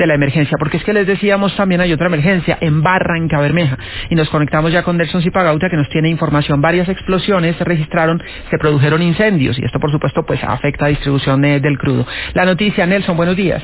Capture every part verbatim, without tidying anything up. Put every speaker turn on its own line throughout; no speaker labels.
de la emergencia, porque es que les decíamos también hay otra emergencia en Barrancabermeja y nos conectamos ya con Nelson Zipagauta que nos tiene información. Varias explosiones se registraron, se produjeron incendios y esto por supuesto pues afecta a la distribución eh, del crudo. La noticia, Nelson, buenos días.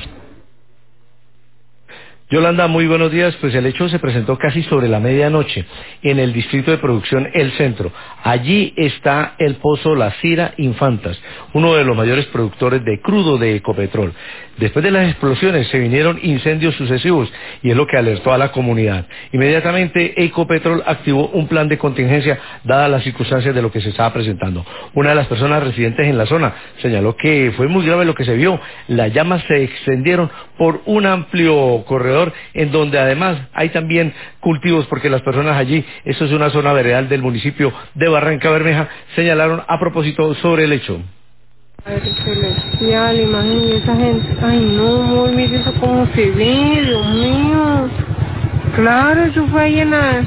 Yolanda, muy buenos días. Pues el hecho se presentó casi sobre la medianoche en el distrito de producción El Centro. Allí está el pozo La Cira Infantas, uno de los mayores productores de crudo de Ecopetrol. Después de las explosiones se vinieron incendios sucesivos y es lo que alertó a la comunidad. Inmediatamente Ecopetrol activó un plan de contingencia dadas las circunstancias de lo que se estaba presentando. Una de las personas residentes en la zona señaló que fue muy grave lo que se vio. Las llamas se extendieron por un amplio corredor en donde además hay también cultivos porque las personas allí, esto es una zona veredal del municipio de Barrancabermeja, señalaron a propósito sobre el hecho.
Padre celestial, imagínate esa gente, ay no, amor, mire eso como se ve, Dios mío, claro, eso fue ahí en la,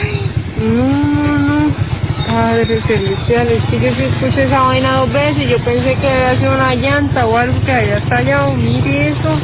no, no, no, Padre celestial, es que yo sí escuché esa vaina dos veces, yo pensé que había sido una llanta o algo que había estallado, mire eso.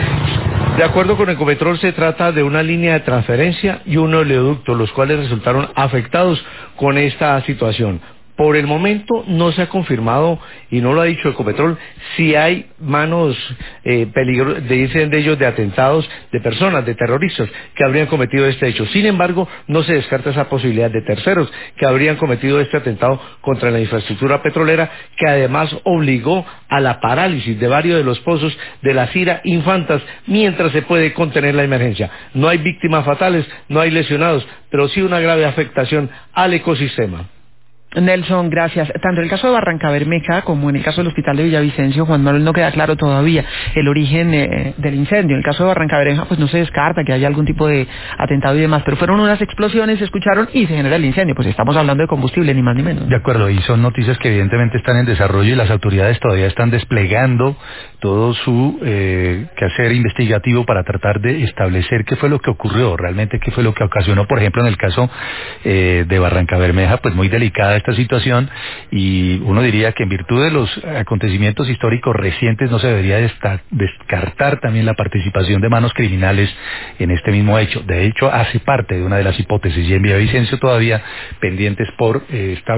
De acuerdo con Ecopetrol, se trata de una línea de transferencia y un oleoducto, los cuales resultaron afectados con esta situación. Por el momento no se ha confirmado, y no lo ha dicho Ecopetrol, si hay manos eh, peligro, de, dicen de ellos, de atentados de personas, de terroristas, que habrían cometido este hecho. Sin embargo, no se descarta esa posibilidad de terceros que habrían cometido este atentado contra la infraestructura petrolera, que además obligó a la parálisis de varios de los pozos de La Cira Infantas, mientras se puede contener la emergencia. No hay víctimas fatales, no hay lesionados, pero sí una grave afectación al ecosistema.
Nelson, gracias. Tanto en el caso de Barrancabermeja como en el caso del hospital de Villavicencio, Juan Manuel, no queda claro todavía el origen eh, del incendio. En el caso de Barrancabermeja, pues no se descarta que haya algún tipo de atentado y demás, pero fueron unas explosiones, se escucharon y se genera el incendio. Pues estamos hablando de combustible, ni más ni menos.
De acuerdo, y son noticias que evidentemente están en desarrollo y las autoridades todavía están desplegando todo su eh, quehacer investigativo para tratar de establecer qué fue lo que ocurrió, realmente qué fue lo que ocasionó, por ejemplo, en el caso eh, de Barrancabermeja, pues muy delicada esta situación, y uno diría que en virtud de los acontecimientos históricos recientes no se debería descartar también la participación de manos criminales en este mismo hecho. De hecho, hace parte de una de las hipótesis, y en Villavicencio todavía pendientes por eh, establecer